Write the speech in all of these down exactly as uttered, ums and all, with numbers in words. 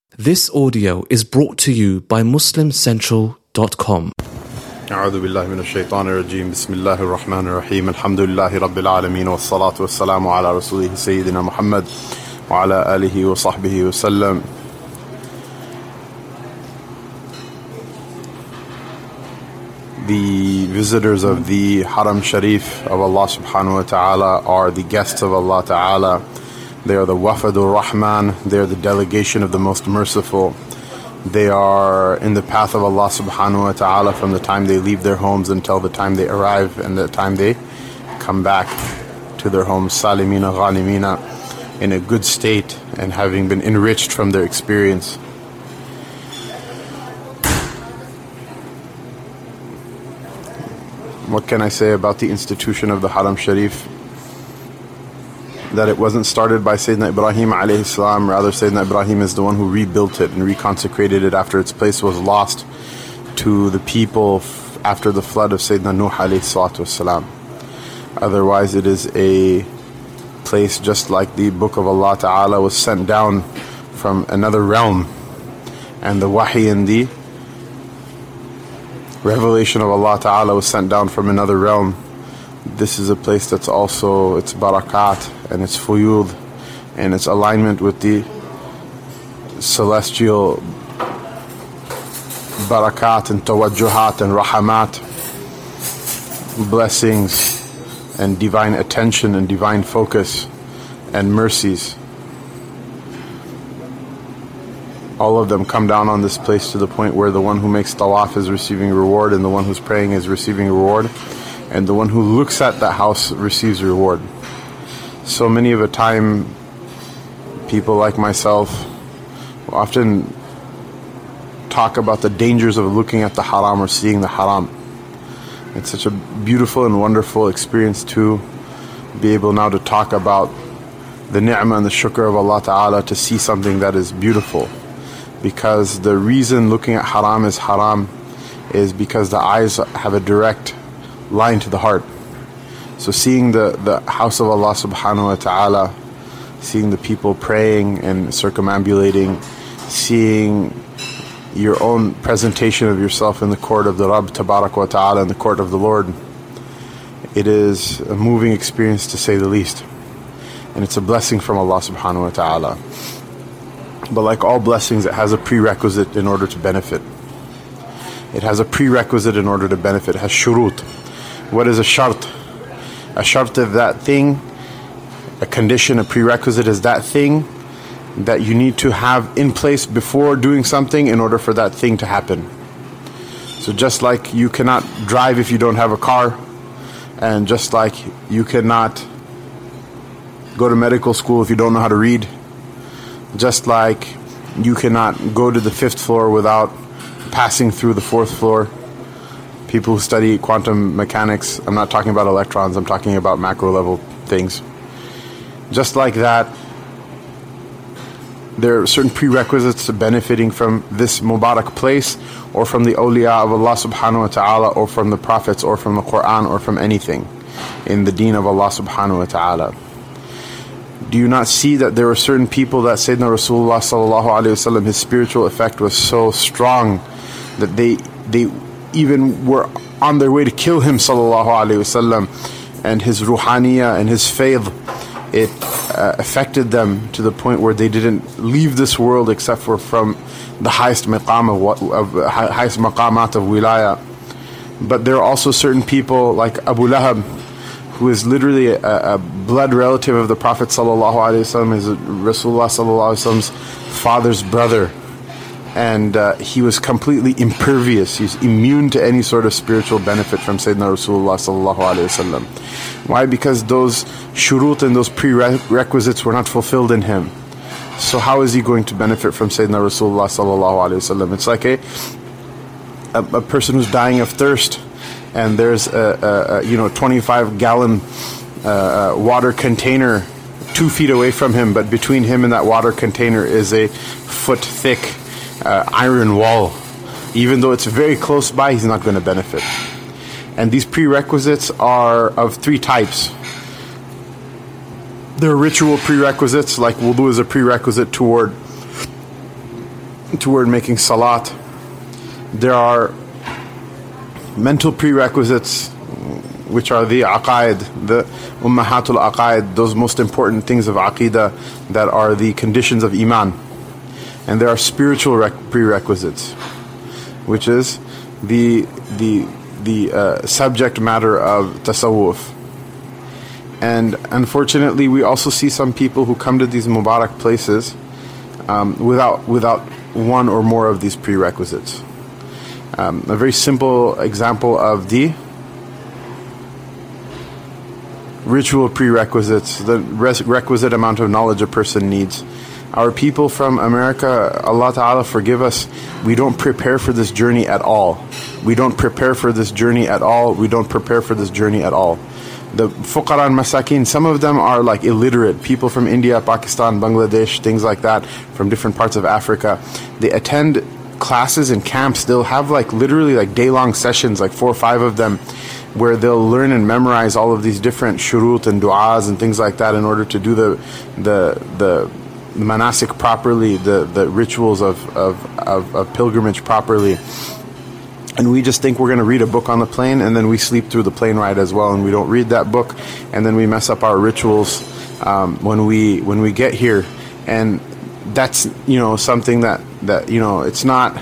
This audio is brought to you by Muslim Central dot com. أعوذ بالله من الشيطان الرجيم بسم الله الرحمن الرحيم الحمد لله رب العالمين والصلاة والسلام على رسوله سيدنا محمد وعلى آله وصحبه وسلم. The visitors of the Haram Sharif of Allah subhanahu wa ta'ala are the guests of Allah ta'ala. They are the Wafadur Rahman, they are the delegation of the Most Merciful. They are in the path of Allah subhanahu wa ta'ala from the time they leave their homes until the time they arrive and the time they come back to their homes, salimina ghanimina, in a good state and having been enriched from their experience. What can I say about the institution of the Haram Sharif? That it wasn't started by Sayyidina Ibrahim alayhi salam, rather Sayyidina Ibrahim is the one who rebuilt it and reconsecrated it after its place was lost to the people f- after the flood of Sayyidina Nuh alayhi salatu wasalam. Otherwise it is a place just like the book of Allah ta'ala was sent down from another realm, and the wahi and the revelation of Allah ta'ala was sent down from another realm. This is a place that's also, its barakat and its fuyud and its alignment with the celestial barakat and tawajjuhat and rahamat, blessings and divine attention and divine focus and mercies. All of them come down on this place to the point where the one who makes tawaf is receiving reward, and the one who's praying is receiving reward, and the one who looks at that house receives reward. So many of a time, people like myself often talk about the dangers of looking at the haram or seeing the haram. It's such a beautiful and wonderful experience to be able now to talk about the ni'mah and the shukr of Allah Ta'ala, to see something that is beautiful. Because the reason looking at haram is haram is because the eyes have a direct line to the heart. So seeing the, the house of Allah subhanahu wa ta'ala, seeing the people praying and circumambulating, seeing your own presentation of yourself in the court of the Rabb tabarak wa ta'ala, in the court of the Lord, it is a moving experience to say the least. And it's a blessing from Allah subhanahu wa ta'ala. But like all blessings, it has a prerequisite in order to benefit. It has a prerequisite in order to benefit. It has shurut. What is a shart? A shart of that thing, a condition, a prerequisite is that thing that you need to have in place before doing something in order for that thing to happen. So just like you cannot drive if you don't have a car, and just like you cannot go to medical school if you don't know how to read, just like you cannot go to the fifth floor without passing through the fourth floor. People who study quantum mechanics, I'm not talking about electrons, I'm talking about macro level things. Just like that, there are certain prerequisites to benefiting from this Mubarak place, or from the awliya of Allah subhanahu wa ta'ala, or from the prophets, or from the Quran, or from anything in the deen of Allah subhanahu wa ta'ala. Do you not see that there were certain people that Sayyidina Rasulullah sallallahu alayhi wasallam, his spiritual effect was so strong that they they even were on their way to kill him sallallahu alayhi wasallam, and his ruhaniya and his faith, it uh, affected them to the point where they didn't leave this world except for from the highest maqam of, of highest maqamat of wilaya. But there are also certain people like Abu Lahab, who is literally a, a blood relative of the Prophet sallallahu alaihi wasallam, is Rasulullah sallallahu alaihi wasallam's father's brother, and uh, he was completely impervious. He's immune to any sort of spiritual benefit from Sayyidina Rasulullah sallallahu alaihi wasallam. Why? Because those shurut and those prerequisites were not fulfilled in him. So how is he going to benefit from Sayyidina Rasulullah sallallahu alaihi wasallam? It's like a, a a person who's dying of thirst, and there's a, a, a you know twenty-five gallon uh, water container two feet away from him, but between him and that water container is a foot thick uh, iron wall. Even though it's very close by, he's not going to benefit. And these prerequisites are of three types. There are ritual prerequisites, like wudu is a prerequisite toward toward making salat. There are mental prerequisites, which are the aqaid, the ummahatul aqaid, those most important things of aqidah that are the conditions of iman. And there are spiritual rec- prerequisites, which is the the the uh, subject matter of tasawwuf. And unfortunately, we also see some people who come to these Mubarak places um, without without one or more of these prerequisites. Um, a very simple example of the ritual prerequisites, the res- requisite amount of knowledge a person needs. Our people from America, Allah Ta'ala forgive us, we don't prepare for this journey at all. We don't prepare for this journey at all. We don't prepare for this journey at all. The fuqara and masakin, some of them are like illiterate. People from India, Pakistan, Bangladesh, things like that, from different parts of Africa. They attend classes and camps. They'll have like literally like day-long sessions, like four or five of them, where they'll learn and memorize all of these different shurut and du'as and things like that in order to do the the the manasik properly, the, the rituals of, of, of, of pilgrimage properly. And we just think we're going to read a book on the plane, and then we sleep through the plane ride as well, and we don't read that book, and then we mess up our rituals um, when we when we get here. And that's, you know, something that, that, you know, it's not,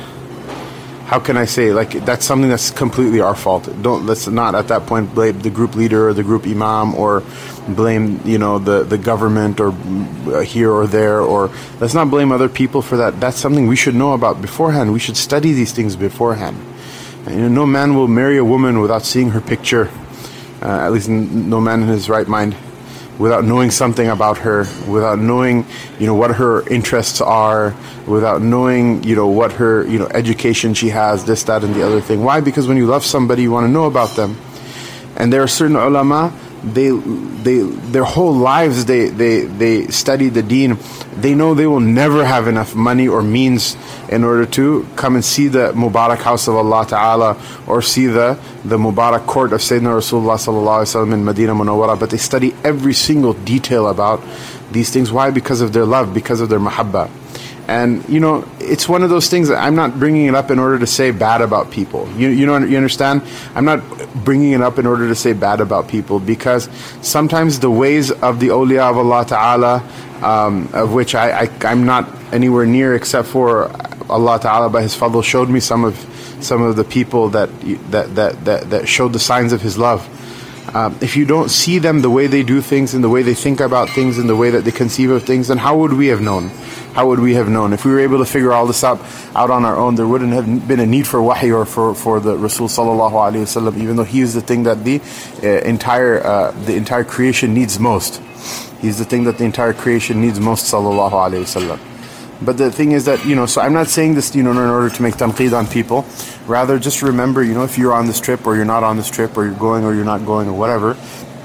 how can I say, like, that's something that's completely our fault. Don't, let's not at that point blame the group leader or the group imam, or blame, you know, the, the government, or uh, here or there, or let's not blame other people for that. That's something we should know about beforehand. We should study these things beforehand. You know, no man will marry a woman without seeing her picture, uh, at least n- no man in his right mind, without knowing something about her, without knowing, you know, what her interests are, without knowing, you know, what her, you know, education she has, this, that, and the other thing. Why? Because when you love somebody, you want to know about them. And there are certain ulama, they, they, their whole lives, they, they, they study the deen. They know they will never have enough money or means in order to come and see the Mubarak house of Allah Ta'ala, or see the, the Mubarak court of Sayyidina Rasulullah Sallallahu Alaihi Wasallam in Medina Munawwara. But they study every single detail about these things. Why? Because of their love, because of their mahabbah. And, you know, it's one of those things that I'm not bringing it up in order to say bad about people. You, you know, you understand? I'm not bringing it up in order to say bad about people, because sometimes the ways of the awliya of Allah Ta'ala, um, of which I, I, I'm not anywhere near, except for Allah Ta'ala by His fadl showed me some of some of the people that that that that, that showed the signs of His love. Um, if you don't see them, the way they do things and the way they think about things and the way that they conceive of things, then how would we have known? How would we have known? If we were able to figure all this out, out on our own, there wouldn't have been a need for wahy or for, for the Rasul Sallallahu Alaihi Wasallam, even though he is the thing that the uh, entire uh, the entire creation needs most. He's the thing that the entire creation needs most, Sallallahu Alaihi Wasallam. But the thing is that, you know, so I'm not saying this, you know, in order to make tanqeed on people. Rather, just remember, you know, if you're on this trip or you're not on this trip, or you're going or you're not going or whatever,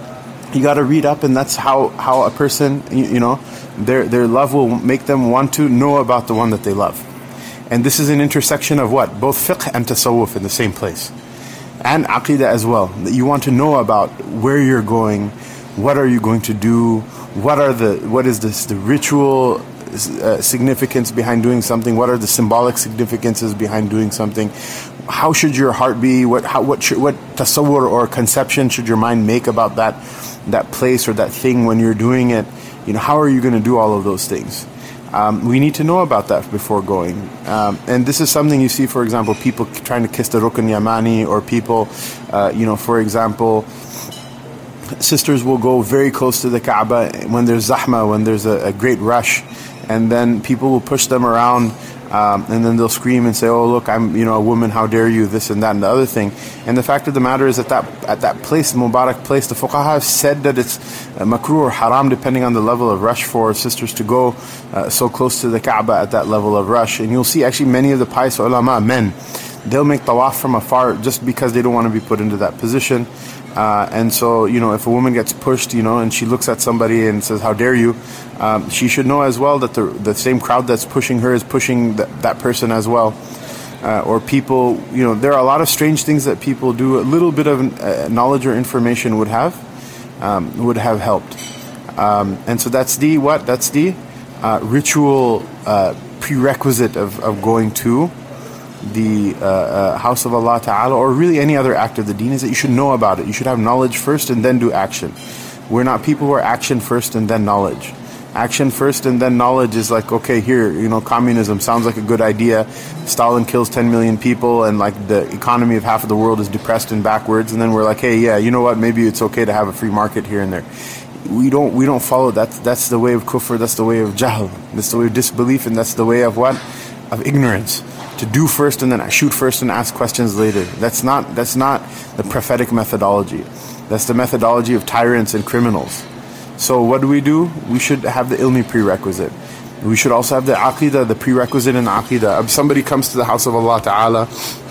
you got to read up, and that's how, how a person, you, you know, their their love will make them want to know about the one that they love. And this is an intersection of what? Both fiqh and tasawwuf in the same place. And aqidah as well. You want to know about where you're going, what are you going to do, what are the what is this the ritual Uh, significance behind doing something, what are the symbolic significances behind doing something, how should your heart be, what how, what should, what tasawwur or conception should your mind make about that that place or that thing when you're doing it. You know, how are you going to do all of those things? Um, we need to know about that before going. Um, and this is something you see, for example, people trying to kiss the Rukn Yamani, or people, uh, you know, for example, sisters will go very close to the Kaaba when there's zahma, when there's a, a great rush. And then people will push them around, um, and then they'll scream and say, "Oh, look, I'm, you know, a woman. How dare you? This and that and the other thing." And the fact of the matter is that that at that place, Mubarak place, the fuqaha have said that it's makruh or haram, depending on the level of rush, for sisters to go uh, so close to the Kaaba at that level of rush. And you'll see actually many of the pious ulama, men, they'll make tawaf from afar just because they don't want to be put into that position. Uh, and so, you know, if a woman gets pushed, you know, and she looks at somebody and says, "How dare you?" Um, she should know as well that the the same crowd that's pushing her is pushing th- that person as well. Uh, or people, you know, there are a lot of strange things that people do. A little bit of uh, knowledge or information would have um, would have helped. Um, and so that's the what? That's the uh, ritual uh, prerequisite of, of going to the uh, uh, house of Allah Ta'ala, or really any other act of the deen, is that you should know about it. You should have knowledge first and then do action. We're not people who are action first and then knowledge. Action first and then knowledge is like, okay, here, you know, communism sounds like a good idea. Stalin kills ten million people and like the economy of half of the world is depressed and backwards, and then we're like, hey, yeah, you know what, maybe it's okay to have a free market here and there. We don't we don't follow that. That's the way of kufr, that's the way of jahl, that's the way of disbelief, and that's the way of what? Of ignorance. To do first and then shoot first and ask questions later. That's not that's not the prophetic methodology. That's the methodology of tyrants and criminals. So what do we do? We should have the ilmi prerequisite. We should also have the aqidah, the prerequisite in aqidah. If somebody comes to the house of Allah Ta'ala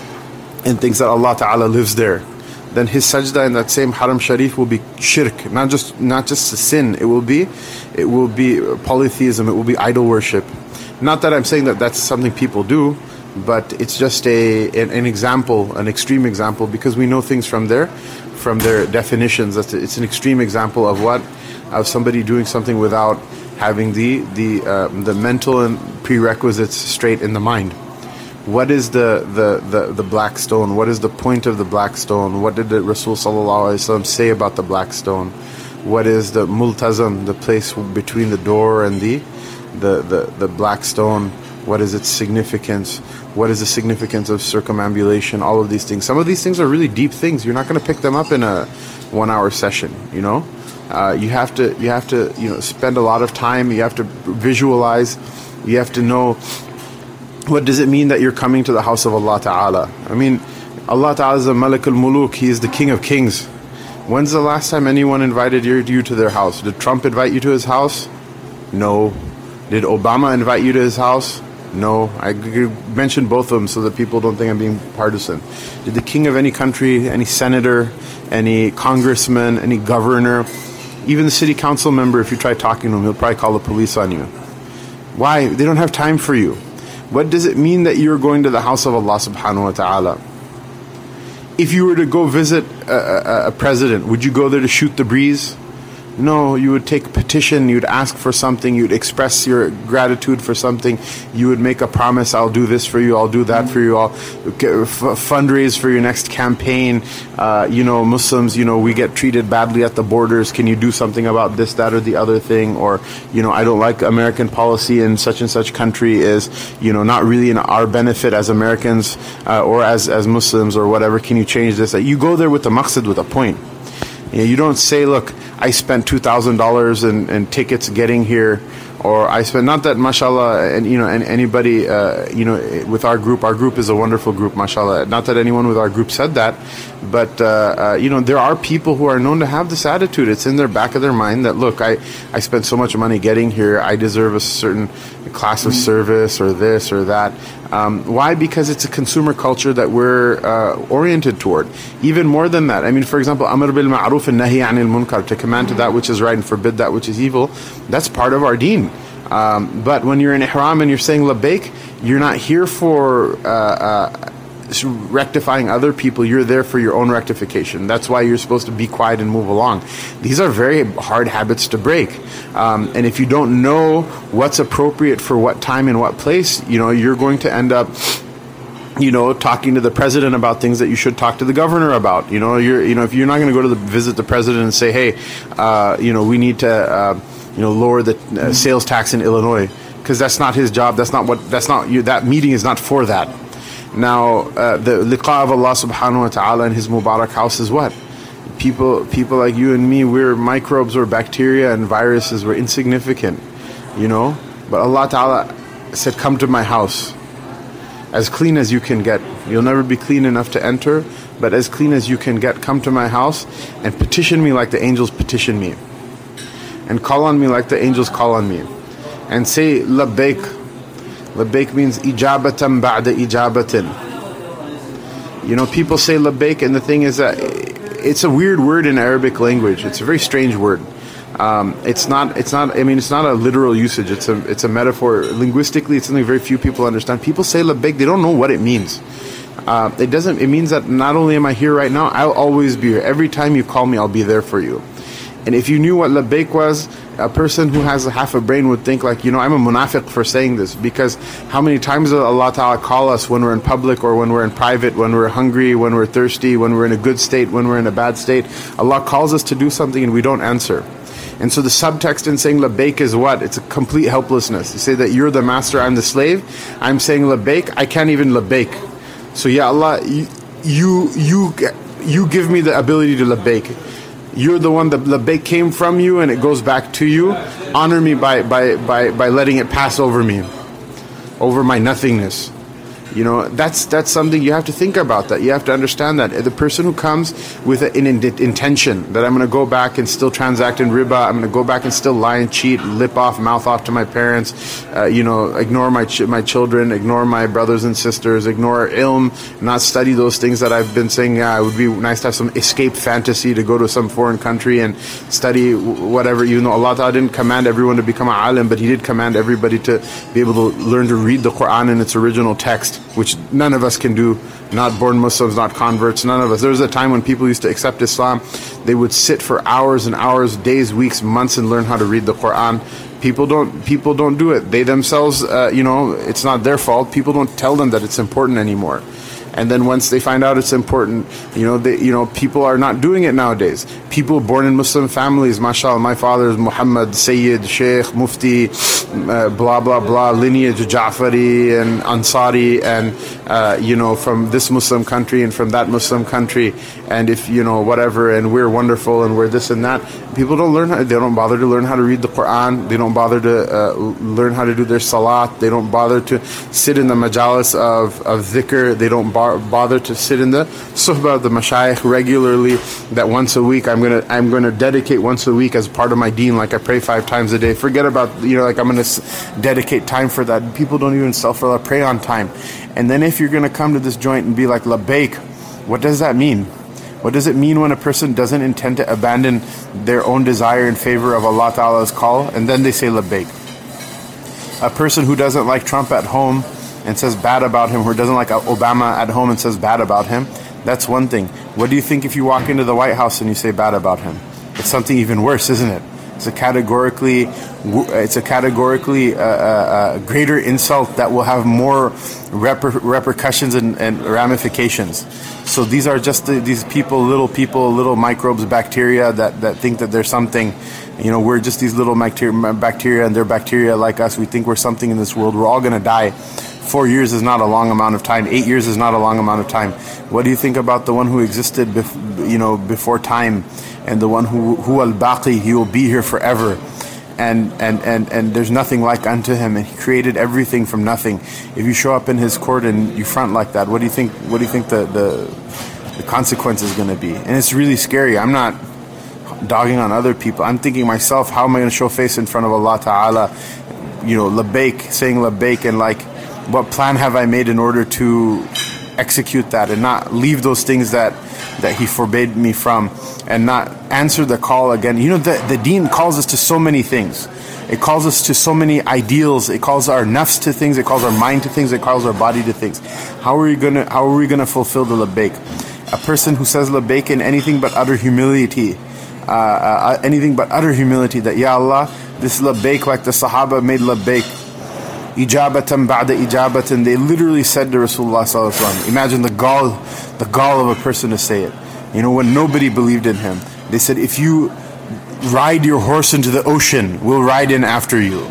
and thinks that Allah Ta'ala lives there, then his sajda in that same haram sharif will be shirk, not just not just a sin. It will be, it will be polytheism. It will be idol worship. Not that I'm saying that that's something people do, but it's just a an, an example, an extreme example, because we know things from there, from their definitions. That's it's an extreme example of what, of somebody doing something without having the the uh, the mental and prerequisites straight in the mind. What is the, the, the, the black stone? What is the point of the black stone? What did the Rasul Sallallahu Alaihi Wasallam say about the black stone? What is the multazam, the place between the door and the the, the, the black stone? What is its significance? What is the significance of circumambulation? All of these things. Some of these things are really deep things. You're not going to pick them up in a one-hour session, you know? Uh, you have to, you have to, you know, spend a lot of time. You have to visualize. You have to know, what does it mean that you're coming to the house of Allah Ta'ala? I mean, Allah Ta'ala is a Malik al-Muluk. He is the King of Kings. When's the last time anyone invited you to their house? Did Trump invite you to his house? No. Did Obama invite you to his house? No. I mentioned both of them so that people don't think I'm being partisan. Did the king of any country, any senator, any congressman, any governor, even the city council member, if you try talking to him, he'll probably call the police on you. Why? They don't have time for you. What does it mean that you're going to the house of Allah subhanahu wa ta'ala? If you were to go visit a, a, a president, would you go there to shoot the breeze? No, you would take a petition, you'd ask for something, you'd express your gratitude for something, you would make a promise, I'll do this for you, I'll do that for you, I'll f- fundraise for your next campaign. Uh, you know, Muslims, you know, we get treated badly at the borders, can you do something about this, that, or the other thing? Or, you know, I don't like American policy in such and such country is, you know, not really in our benefit as Americans uh, or as, as Muslims or whatever, can you change this? You go there with the maqsad, with a point. You know, you don't say, look, I spent two thousand dollars in, in tickets getting here, or I spent, not that, mashallah, and you know, and anybody, uh, you know, with our group, our group is a wonderful group, mashallah. Not that anyone with our group said that, but, uh, uh, you know, there are people who are known to have this attitude. It's in their back of their mind that, look, I, I spent so much money getting here, I deserve a certain class of service or this or that. Um, why? Because it's a consumer culture that we're uh, oriented toward. Even more than that, I mean, for example, Amr bil Ma'ruf and Nahi anil Munkar, to command to that which is right and forbid that which is evil, that's part of our deen. Um, but when you're in ihram and you're saying labbaik, you're not here for uh, uh, rectifying other people, you're there for your own rectification. That's why you're supposed to be quiet and move along. These are very hard habits to break. Um, and if you don't know what's appropriate for what time and what place, you know, you're going to end up, you know, talking to the president about things that you should talk to the governor about. You know, you're, you know, if you're not going to go to the, visit the president and say, hey, uh, you know, we need to, uh, you know, lower the uh, sales tax in Illinois, because that's not his job. That's not what, that's not, you, that meeting is not for that. Now, uh, the liqa of Allah subhanahu wa ta'ala in His Mubarak house is what? People people like you and me, we're microbes or bacteria and viruses, we're insignificant, you know? But Allah ta'ala said, come to my house, as clean as you can get. You'll never be clean enough to enter, but as clean as you can get, come to my house and petition me like the angels petition me. And call on me like the angels call on me. And say, labbaik. Labbaik means ijabatan ba'da ijabatin. You know, people say labbaik, and the thing is that it's a weird word in Arabic language. It's a very strange word. Um, it's not. It's not. I mean, it's not a literal usage. It's a. It's a metaphor. Linguistically, it's something very few people understand. People say labbaik. They don't know what it means. Uh, it doesn't. It means that not only am I here right now, I'll always be here. Every time you call me, I'll be there for you. And if you knew what labbaik was, a person who has a half a brain would think like, you know, I'm a munafiq for saying this, because how many times does Allah Ta'ala call us when we're in public or when we're in private, when we're hungry, when we're thirsty, when we're in a good state, when we're in a bad state? Allah calls us to do something and we don't answer. And so the subtext in saying labbaik is what? It's a complete helplessness. You say that you're the master, I'm the slave. I'm saying labbaik, I can't even labbaik. So ya Allah, you you you, you give me the ability to labbaik. You're the one that labbaik came from you and it goes back to you. Honor me by, by, by, by letting it pass over me, over my nothingness. You know, that's that's something you have to think about. That you have to understand that the person who comes with an intention that I'm going to go back and still transact in riba, I'm going to go back and still lie and cheat, lip off, mouth off to my parents, uh, you know, ignore my ch- my children, ignore my brothers and sisters, ignore ilm, not study those things that I've been saying. Yeah, it would be nice to have some escape fantasy to go to some foreign country and study whatever. You know, Allah Ta'ala didn't command everyone to become an alim, but He did command everybody to be able to learn to read the Quran in its original text, which none of us can do, not born Muslims, not converts, none of us. There was a time when people used to accept Islam, they would sit for hours and hours, days, weeks, months and learn how to read the Quran. People don't people don't do it. They themselves, uh, you know, it's not their fault. People don't tell them that it's important anymore. And then once they find out it's important, you know, they, you know, people are not doing it nowadays. People born in Muslim families, mashallah, my father is Muhammad, Sayyid, Sheikh, Mufti, uh, blah, blah, blah, lineage, Ja'fari and Ansari, and, uh, you know, from this Muslim country and from that Muslim country, and if, you know, whatever, and we're wonderful and we're this and that. People don't learn, how, they don't bother to learn how to read the Quran, they don't bother to uh, learn how to do their salat, they don't bother to sit in the majalis of, of dhikr, they don't bar- bother to sit in the suhbah of the mashayikh regularly, that once a week I'm gonna I'm gonna dedicate once a week as part of my deen, like I pray five times a day. Forget about, you know, like I'm gonna s- dedicate time for that. People don't even self-rely, pray on time. And then if you're gonna come to this joint and be like labbaik, what does that mean? What does it mean when a person doesn't intend to abandon their own desire in favor of Allah Ta'ala's call, and then they say labbaik? A person who doesn't like Trump at home and says bad about him, who doesn't like Obama at home and says bad about him, that's one thing. What do you think if you walk into the White House and you say bad about him? It's something even worse, isn't it? It's a categorically, it's a categorically uh, uh, greater insult that will have more reper- repercussions and, and ramifications. So these are just the, these people, little people, little microbes, bacteria that, that think that there's something. You know, we're just these little bacteria, bacteria, and they're bacteria like us. We think we're something in this world. We're all going to die. Four years is not a long amount of time. Eight years is not a long amount of time. What do you think about the one who existed, bef- you know, before time, and the one who who al-Baqi, he will be here forever, and and and and there's nothing like unto him, and he created everything from nothing. If you show up in his court and you front like that, what do you think? What do you think the the, the consequence is going to be? And it's really scary. I'm not dogging on other people. I'm thinking myself, how am I going to show face in front of Allah Ta'ala? You know, labbaik, saying labbaik, and like, what plan have I made in order to execute that and not leave those things that, that He forbade me from, and not answer the call again? You know, the, the deen calls us to so many things. It calls us to so many ideals. It calls our nafs to things. It calls our mind to things. It calls our body to things. How are we gonna How are we gonna fulfill the labbaik? A person who says labbaik in anything but utter humility, uh, uh, anything but utter humility, that Ya Allah, this labbaik, like the Sahaba made labbaik, ijabatan ba'da ijabatan, they literally said to Rasulullah sallallahu alaihi wasallam. Imagine the gall, the gall of a person to say it. You know, when nobody believed in him, they said, if you ride your horse into the ocean, we'll ride in after you.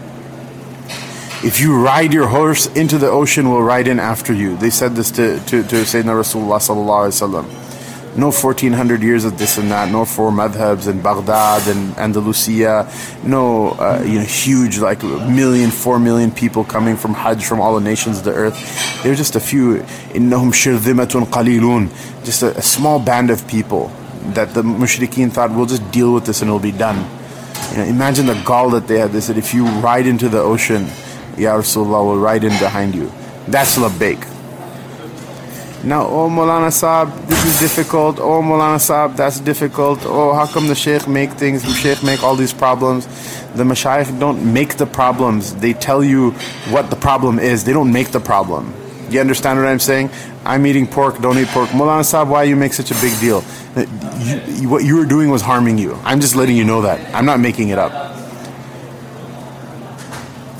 If you ride your horse into the ocean, we'll ride in after you. They said this to, to, to Sayyidina Rasulullah sallallahu alaihi wasallam. No fourteen hundred years of this and that, no four madhabs in Baghdad and Andalusia, no uh, you know, huge, like million, four million people coming from Hajj from all the nations of the earth. They're just a few, innahum shirzimatun qalilun, just a, a small band of people that the mushrikeen thought, we'll just deal with this and it'll be done. You know, imagine the gall that they had. They said, if you ride into the ocean, Ya Rasulullah, will ride in behind you. That's labbaik. Now, oh Maulana Saab, this is difficult. Oh Maulana Saab, that's difficult. Oh, how come the Shaykh make things, the Shaykh make all these problems? The Mashayikh don't make the problems. They tell you what the problem is. They don't make the problem. You understand what I'm saying? I'm eating pork, don't eat pork. Maulana Saab, why you make such a big deal? You, you, what you were doing was harming you. I'm just letting you know that. I'm not making it up.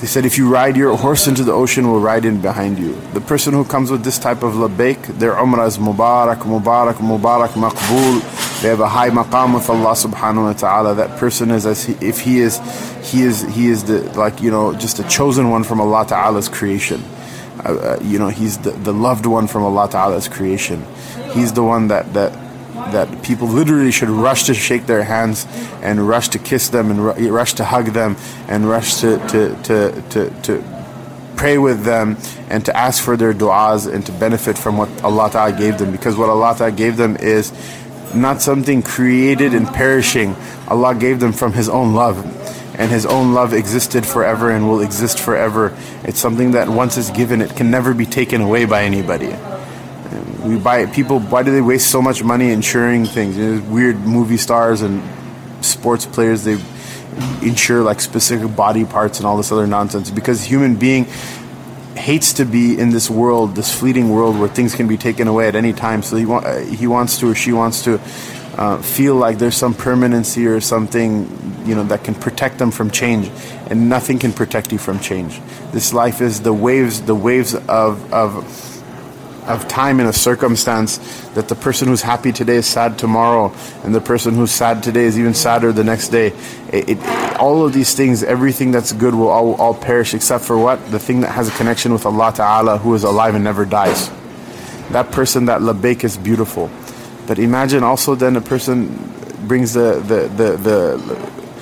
They said, if you ride your horse into the ocean, we'll ride in behind you. The person who comes with this type of labbaik, their umrah is mubarak, mubarak, mubarak, maqbool. They have a high maqam with Allah subhanahu wa ta'ala. That person is as he, if he is, he is, he is the, like, you know, just a chosen one from Allah ta'ala's creation. Uh, uh, you know, he's the, the loved one from Allah ta'ala's creation. He's the one that, that, that people literally should rush to shake their hands and rush to kiss them and rush to hug them and rush to, to, to, to, to pray with them and to ask for their du'as and to benefit from what Allah Ta'ala gave them. Because what Allah Ta'ala gave them is not something created and perishing. Allah gave them from His own love. And His own love existed forever and will exist forever. It's something that once it's given, it can never be taken away by anybody. We buy people. Why do they waste so much money insuring things? You know, weird movie stars and sports players, they insure like specific body parts and all this other nonsense. Because human being hates to be in this world, this fleeting world where things can be taken away at any time. So he wa- he wants to or she wants to uh, feel like there's some permanency or something, you know, that can protect them from change. And nothing can protect you from change. This life is the waves, the waves of of. of time in a circumstance that the person who's happy today is sad tomorrow, and the person who's sad today is even sadder the next day. It, it, all of these things, everything that's good will all, all perish except for what? The thing that has a connection with Allah Ta'ala, who is alive and never dies. That person, that labbaik is beautiful. But imagine also then a person brings the the, the, the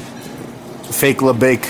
fake labbaik.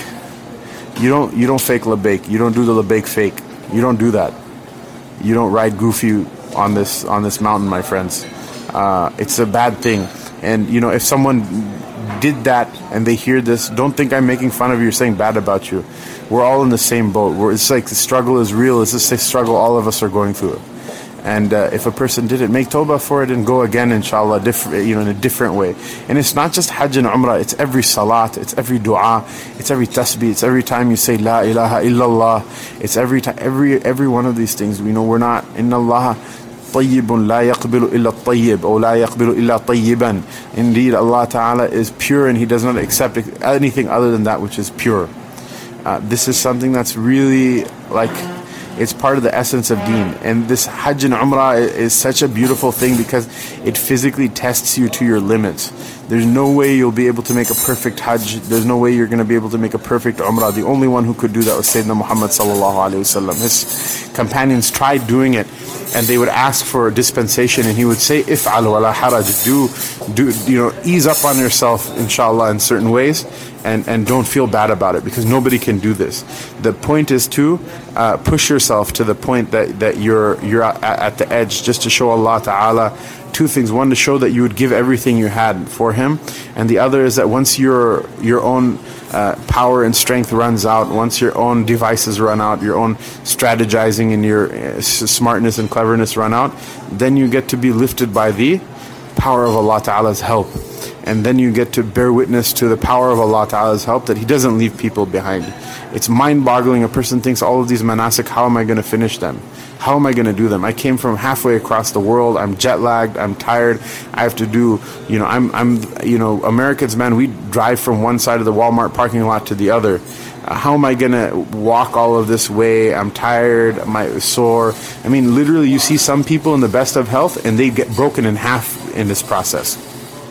You don't, you don't fake labbaik. You don't do the labbaik fake. You don't do that. You don't ride goofy on this on this mountain, my friends. Uh, it's a bad thing. And you know, if someone did that and they hear this, don't think I'm making fun of you or saying bad about you. We're all in the same boat. We're, it's like the struggle is real. It's the struggle all of us are going through it. And uh, if a person did it, make tawbah for it and go again, inshallah, different, you know, in a different way. And it's not just hajj and umrah, it's every salat, it's every dua, it's every tasbih, it's every time you say la ilaha illallah, it's every time, every every one of these things. We know we're not, inna Allah tayyibun la yaqbilu illa tayyib, or la yaqbilu illa tayyiban. Indeed, Allah Ta'ala is pure and He does not accept anything other than that which is pure. Uh, this is something that's really like, it's part of the essence of deen. And this hajj and umrah is such a beautiful thing because it physically tests you to your limits. There's no way you'll be able to make a perfect hajj. There's no way you're going to be able to make a perfect umrah. The only one who could do that was Sayyidina Muhammad sallallahu alaihi wasallam. His companions tried doing it, and they would ask for a dispensation, and he would say, "If'al wala haraj." Do, do, you know, ease up on yourself, inshallah, in certain ways, and and don't feel bad about it, because nobody can do this. The point is to uh, push yourself to the point that that you're you're at, at the edge, just to show Allah Ta'ala two things. One, to show that you would give everything you had for Him, and the other is that once your your own uh, power and strength runs out, once your own devices run out, your own strategizing and your uh, smartness and cleverness run out, then you get to be lifted by the power of Allah Ta'ala's help. And then you get to bear witness to the power of Allah Ta'ala's help, that He doesn't leave people behind. It's mind-boggling. A person thinks, all of these manasik, how am I going to finish them? How am I going to do them? I came from halfway across the world. I'm jet-lagged. I'm tired. I have to do, you know, I'm, I'm, you know, Americans, man, we drive from one side of the Walmart parking lot to the other. Uh, how am I going to walk all of this way? I'm tired. I'm sore. I mean, literally, you see some people in the best of health, and they get broken in half in this process.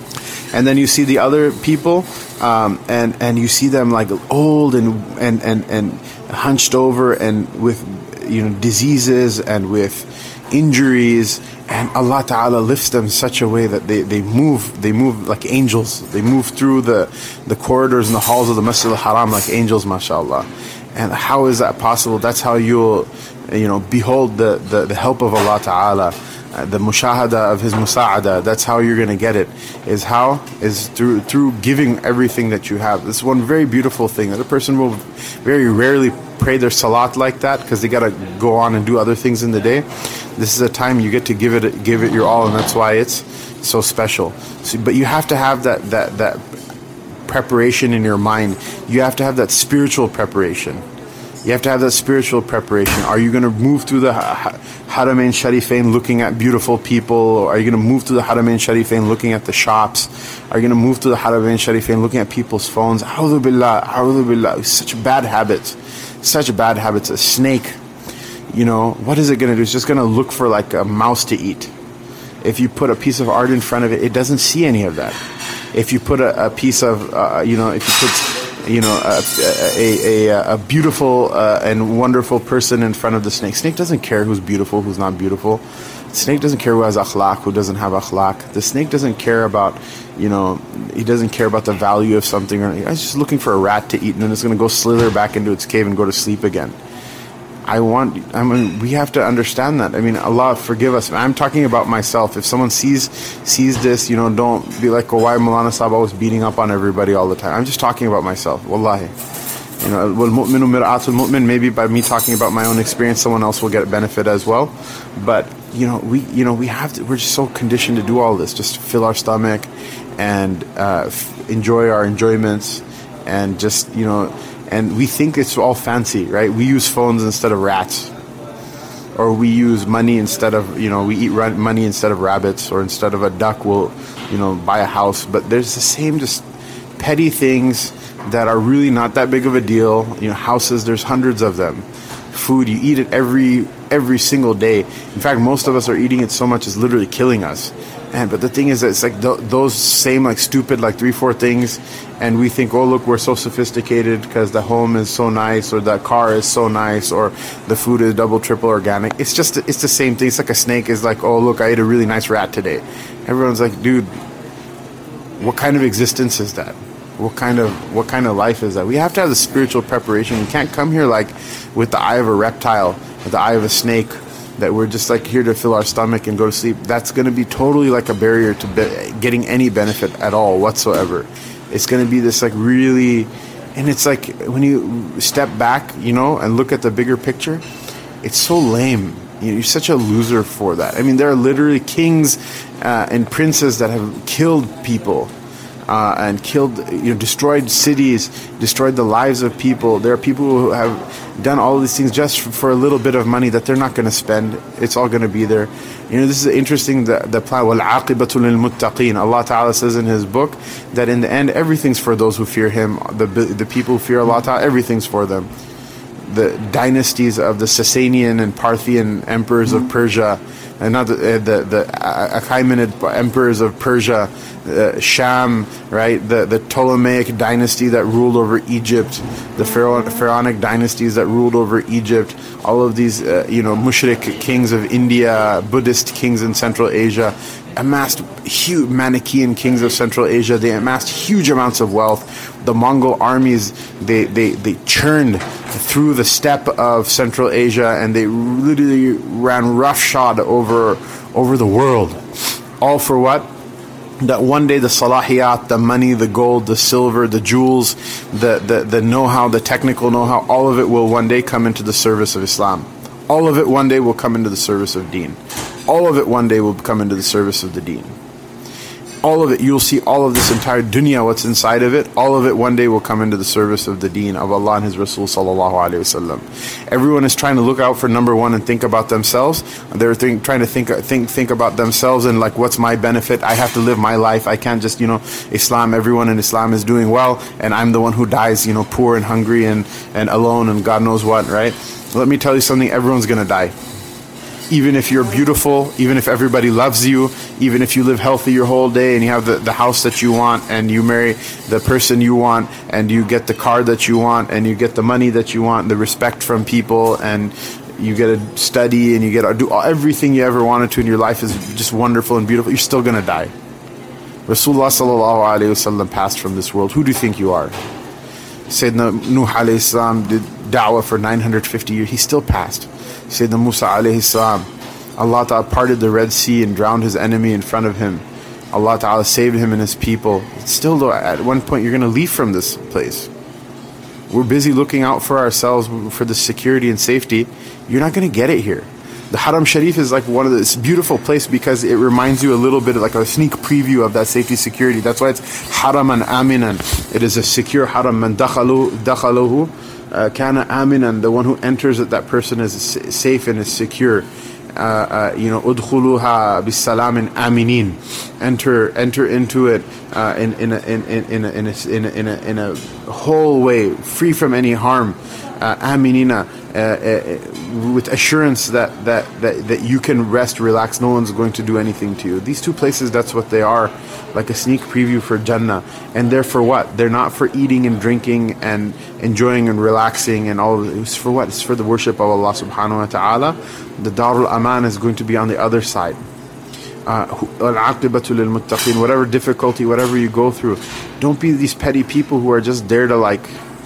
And then you see the other people, um, and and you see them like old and and and and hunched over, and with, you know, diseases and with injuries, and Allah Ta'ala lifts them in such a way that they, they move they move like angels. They move through the the corridors and the halls of the Masjid al-Haram like angels, mashallah. And how is that possible? That's how you'll, you know, behold the the, the help of Allah Ta'ala. Uh, the mushahada of His musa'ada. That's how you're going to get it. Is how? Is through through giving everything that you have. This is one very beautiful thing, that a person will very rarely pray their salat like that, because they got to go on and do other things in the day. This is a time you get to give it give it your all, and that's why it's so special. So, but you have to have that that that preparation in your mind. You have to have that spiritual preparation. You have to have that spiritual preparation. Are you going to move through the Haramain Sharifain looking at beautiful people? Or are you going to move through the Haramain Sharifain looking at the shops? Are you going to move through the Haramain Sharifain looking at people's phones? A'udhu billah, a'udhu billah. Such bad habits. such bad habits. A snake, you know, what is it going to do? It's just going to look for like a mouse to eat. If you put a piece of art in front of it, it doesn't see any of that. If you put a, a piece of, uh, you know, if you put, you know, a, a, a, a beautiful uh, and wonderful person in front of the snake, snake doesn't care who's beautiful, who's not beautiful. The snake doesn't care who has akhlaq, who doesn't have akhlaq. The snake doesn't care about, you know, he doesn't care about the value of something. Or, he's just looking for a rat to eat, and then it's going to go slither back into its cave and go to sleep again. I want, I mean, we have to understand that. I mean, Allah forgive us. I'm talking about myself. If someone sees sees this, you know, don't be like, oh, why Maulana Sahib always beating up on everybody all the time. I'm just talking about myself. Wallahi. You know, وَالْمُؤْمِنُ مِرْآةُ الْمُؤْمِنِ. Maybe by me talking about my own experience, someone else will get benefit as well. But, you know, we, you know, we have to, we're just so conditioned to do all this, just to fill our stomach and uh, f- enjoy our enjoyments and just, you know, and we think it's all fancy, right? We use phones instead of rats. Or we use money instead of, you know, we eat run- money instead of rabbits. Or instead of a duck, we'll, you know, buy a house. But there's the same just petty things that are really not that big of a deal. You know, houses, there's hundreds of them. Food, you eat it every every single day. In fact, most of us are eating it so much it's literally killing us. And but the thing is that it's like th- those same like stupid like three four things, and we think, oh look, we're so sophisticated because the home is so nice, or the car is so nice, or the food is double triple organic. It's just it's the same thing. It's like a snake is like, oh look, I ate a really nice rat today. Everyone's like, dude, what kind of existence is that? What kind of what kind of life is that? We have to have the spiritual preparation. We can't come here like with the eye of a reptile, with the eye of a snake, that we're just like here to fill our stomach and go to sleep. That's going to be totally like a barrier to be- getting any benefit at all whatsoever. It's going to be this like really, and it's like when you step back, you know, and look at the bigger picture, it's so lame. You know, you're such a loser for that. I mean, there are literally kings uh, and princes that have killed people. Uh, and killed, you know, destroyed cities, destroyed the lives of people. There are people who have done all these things just for a little bit of money that they're not going to spend. It's all going to be there. You know, this is interesting, the, the plan. وَالْعَاقِبَةُ لِلْمُتَّقِينَ. Allah Ta'ala says in His book that in the end, everything's for those who fear Him. The the people who fear Allah Ta'ala, everything's for them. The dynasties of the Sasanian and Parthian emperors of Persia, and not the the, the Achaemenid emperors of Persia, uh, Sham, right? The the Ptolemaic dynasty that ruled over Egypt, the Pharaoh, Pharaonic dynasties that ruled over Egypt. All of these, uh, you know, Mushrik kings of India, Buddhist kings in Central Asia, amassed huge Manichaean kings of Central Asia. They amassed huge amounts of wealth. The Mongol armies, they they they churned through the steppe of Central Asia, and they literally ran roughshod over over the world. All for what? That one day the salahiyat, the money, the gold, the silver, the jewels, the, the, the know-how, the technical know-how, all of it will one day come into the service of Islam. All of it one day will come into the service of Deen. All of it one day will come into the service of the Deen. All of it, you'll see all of this entire dunya, what's inside of it, all of it one day will come into the service of the Deen of Allah and His Rasul sallallahu alayhi wasallam. Everyone is trying to look out for number one and think about themselves. They're think, trying to think think think about themselves and like, what's my benefit? I have to live my life. I can't just, you know, Islam, everyone in Islam is doing well, and I'm the one who dies, you know, poor and hungry and, and alone and God knows what, right? Let me tell you something, everyone's going to die. Even if you're beautiful, even if everybody loves you, even if you live healthy your whole day and you have the, the house that you want and you marry the person you want and you get the car that you want and you get the money that you want, the respect from people, and you get to study and you get to do everything you ever wanted to in your life is just wonderful and beautiful, you're still going to die. Rasulullah sallallahu alayhi wasallam passed from this world. Who do you think you are? Sayyidina Nuh alayhi salam did da'wah for nine hundred fifty years. He still passed. Sayyidina Musa alayhi salam, Allah Ta'ala parted the Red Sea and drowned his enemy in front of him. Allah Ta'ala saved him and his people. Still though, at one point you're going to leave from this place. We're busy looking out for ourselves for the security and safety. You're not going to get it here. The Haram Sharif is like one of the, it's a beautiful place because it reminds you a little bit of like a sneak preview of that safety security. That's why it's Haraman Aminan. It is a secure Haram. Man dakhalu, dakhaluhu. Uh, kana aminan, the one who enters it, that person is safe and is secure. Uh, uh, you know, udkhuluha bisalamin aminin. Enter, enter into it uh, in in a in in in a, in a, in a, in a, in a whole way, free from any harm. uh, aminina, uh, uh, with assurance that, that, that, that you can rest, relax, no one's going to do anything to you. These two places, that's what they are, like a sneak preview for Jannah. And they're for what? They're not for eating and drinking and enjoying and relaxing and all. It's for what? It's for the worship of Allah subhanahu wa ta'ala. The Darul Aman is going to be on the other side. Uh, whatever difficulty, whatever you go through, don't be these petty people who are just there to like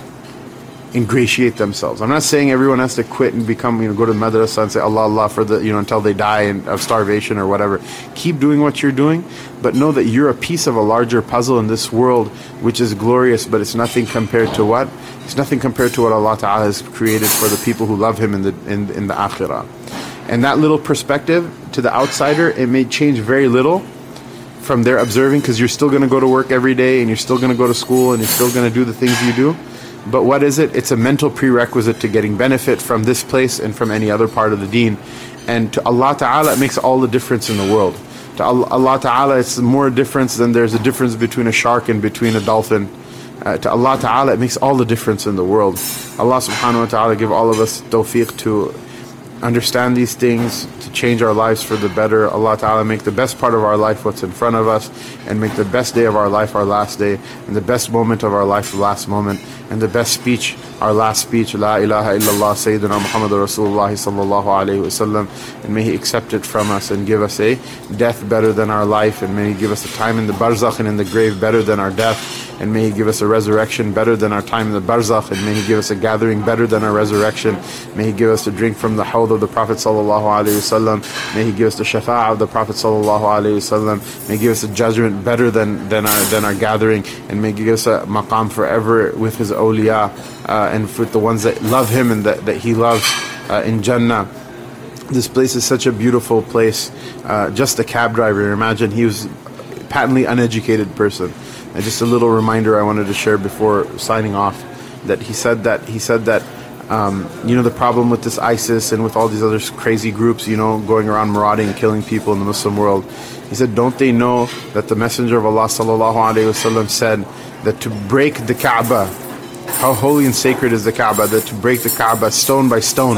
ingratiate themselves. I'm not saying everyone has to quit and become, you know, go to madrasa and say Allah Allah for the, you know, until they die in, of starvation or whatever. Keep doing what you're doing, but know that you're a piece of a larger puzzle in this world, which is glorious, but it's nothing compared to what? It's nothing compared to what Allah Ta'ala has created for the people who love Him in the in, in the akhirah. And that little perspective to the outsider, it may change very little from their observing, because you're still going to go to work every day and you're still going to go to school and you're still going to do the things you do. But what is it? It's a mental prerequisite to getting benefit from this place and from any other part of the deen. And to Allah Ta'ala, it makes all the difference in the world. To Allah Ta'ala, it's more difference than there's a difference between a shark and between a dolphin. Uh, to Allah Ta'ala, it makes all the difference in the world. Allah Subhanahu wa Ta'ala give all of us tawfiq to understand these things, to change our lives for the better. Allah Ta'ala make the best part of our life what's in front of us, and make the best day of our life our last day, and the best moment of our life the last moment, and the best speech our last speech. La ilaha illallah Sayyidina Muhammadur Rasulullah sallallahu alayhi wa sallam. And may He accept it from us and give us a death better than our life, and may He give us a time in the barzakh and in the grave better than our death, and may He give us a resurrection better than our time in the barzakh, and may He give us a gathering better than our resurrection. May He give us to drink from the hawd of the Prophet sallallahu alaihi wasallam. May He give us the shafa'ah of the Prophet sallallahu alaihi wasallam. May He give us a judgment better than, than our than our gathering, and may He give us a maqam forever with His awliya, uh, and with the ones that love Him and that, that He loves uh, in Jannah. This place is such a beautiful place. Uh, just a cab driver, imagine he was a patently uneducated person. And just a little reminder I wanted to share before signing off, that he said that he said that um, you know, the problem with this ISIS and with all these other crazy groups, you know, going around marauding and killing people in the Muslim world. He said, don't they know that the Messenger of Allah sallallahu alaihi wasallam said that to break the Kaaba, how holy and sacred is the Kaaba, that to break the Kaaba stone by stone,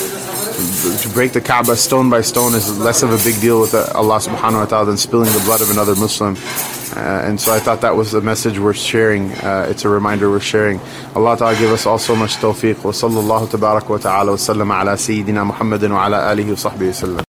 to break the Kaaba stone by stone is less of a big deal with Allah subhanahu wa ta'ala than spilling the blood of another Muslim. Uh, and so I thought that was a message worth sharing. Uh, it's a reminder worth sharing. Allah Ta'ala give us all so much tawfiq. Wa sallallahu tabarak wa ta'ala wa sallam ala sayyidina Muhammadin wa ala alihi wa sahbihi wa sallam.